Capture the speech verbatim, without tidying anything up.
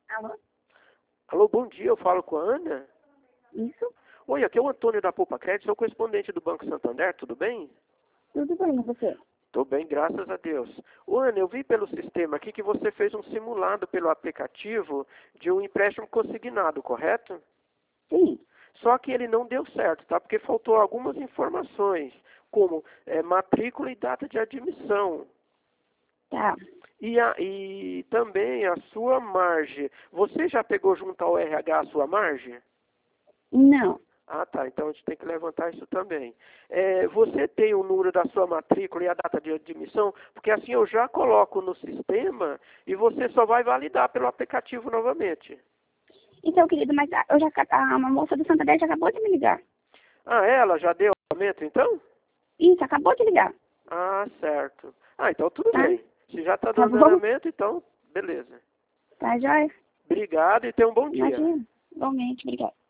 Alô? Alô, bom dia, eu falo com a Ana. Isso? Oi, aqui é o Antônio da Poupa Crédito, sou correspondente do Banco Santander, tudo bem? Tudo bem, e você? Tô bem, graças a Deus. Ô, Ana, eu vi pelo sistema aqui que você fez um simulado pelo aplicativo de um empréstimo consignado, correto? Sim. Só que ele não deu certo, tá? Porque faltou algumas informações, como é, matrícula e data de admissão. Tá. E, a, e também a sua margem. Você já pegou junto ao R H a sua margem? Não. Ah, tá. Então a gente tem que levantar isso também. É, você tem o número da sua matrícula e a data de admissão? Porque assim eu já coloco no sistema e você só vai validar pelo aplicativo novamente. Então, querido, mas a- eu já, a, uma moça do Santander já acabou de me ligar. Ah, ela já deu o aumento então? Isso, acabou de ligar. Ah, certo. Ah, então tudo Tá? bem. Se já está Tá dando bom? andamento, então beleza. Tá, joia? Obrigado e tenha um bom dia. Imagina. Igualmente, obrigada.